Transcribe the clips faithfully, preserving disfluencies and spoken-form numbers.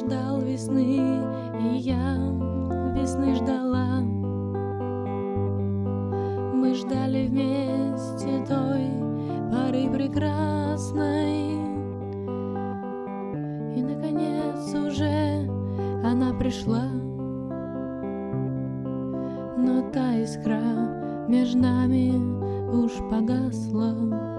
ждал весны, и я весны ждала. Мы ждали вместе той поры прекрасной, и, наконец, уже она пришла. Но та искра между нами уж погасла.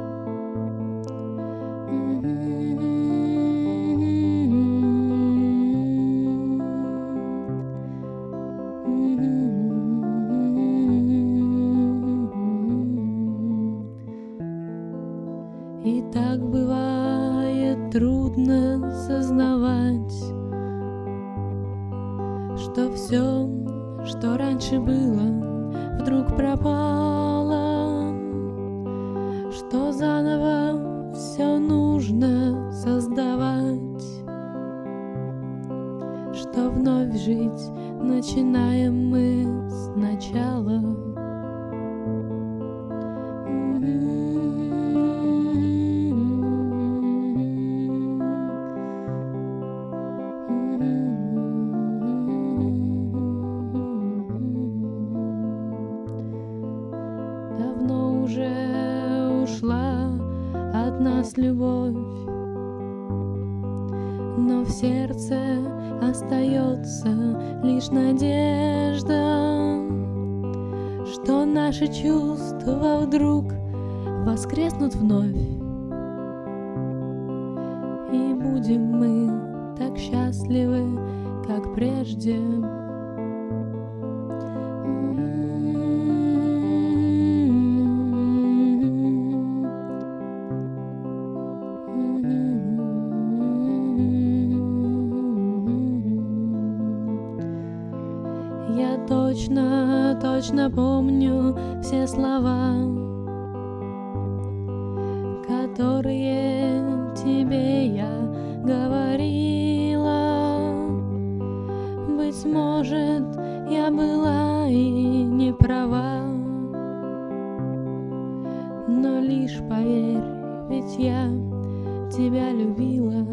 И так бывает трудно сознавать, что все, что раньше было, вдруг пропало, что заново все нужно создавать, что вновь жить начинаем мы сначала. Давно уже ушла от нас любовь, но в сердце остается лишь надежда, что наши чувства вдруг воскреснут вновь, и будем мы так счастливы, как прежде. Я точно, точно помню все слова, которые тебе я говорила. Быть может, я была и не права, но лишь поверь, ведь я тебя любила.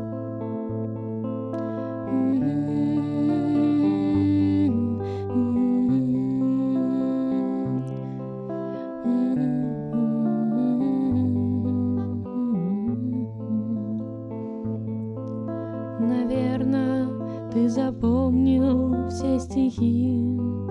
Наверно, ты запомнил все стихи,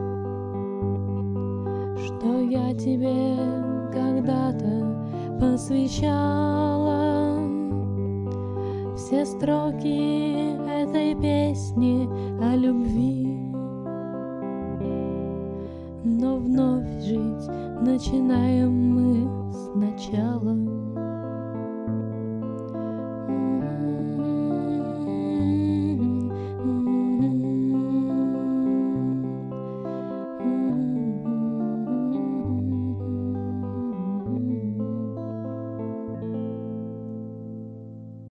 что я тебе когда-то посвящала. Все строки этой песни о любви, но вновь жить начинаем мы сначала.